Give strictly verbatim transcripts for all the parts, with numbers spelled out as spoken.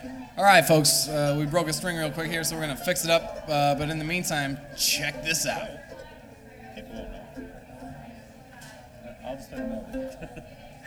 All right, folks, uh, we broke a string real quick here, so we're going to fix it up. Uh, but in the meantime, check this out. People won't know. I'll just turn it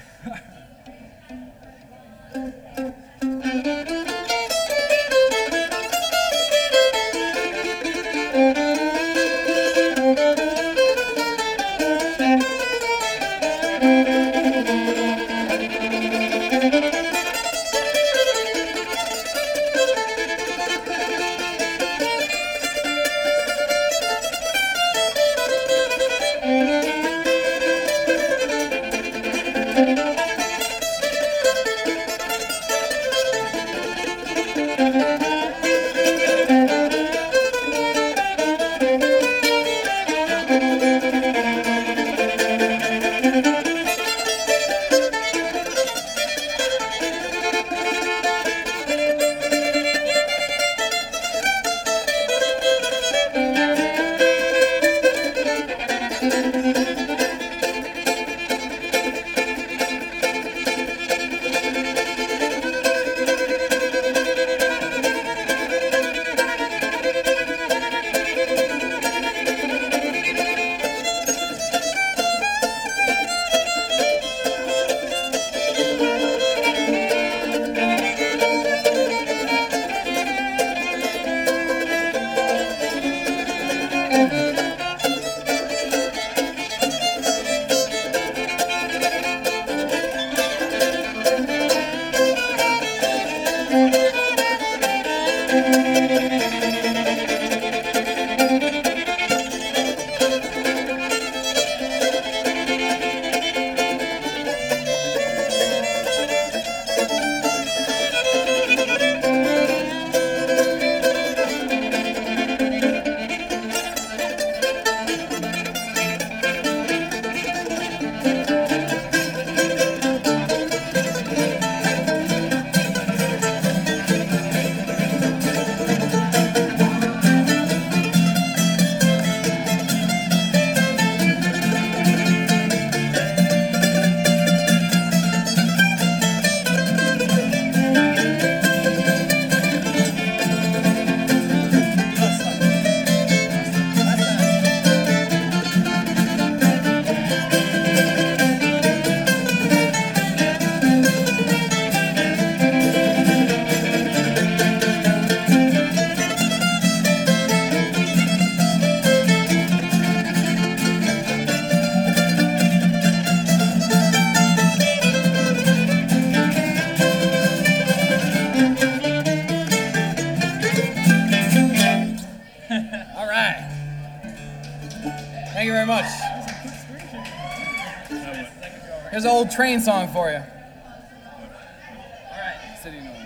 Thank you very much. Here's an old train song for you. All right, City Noise.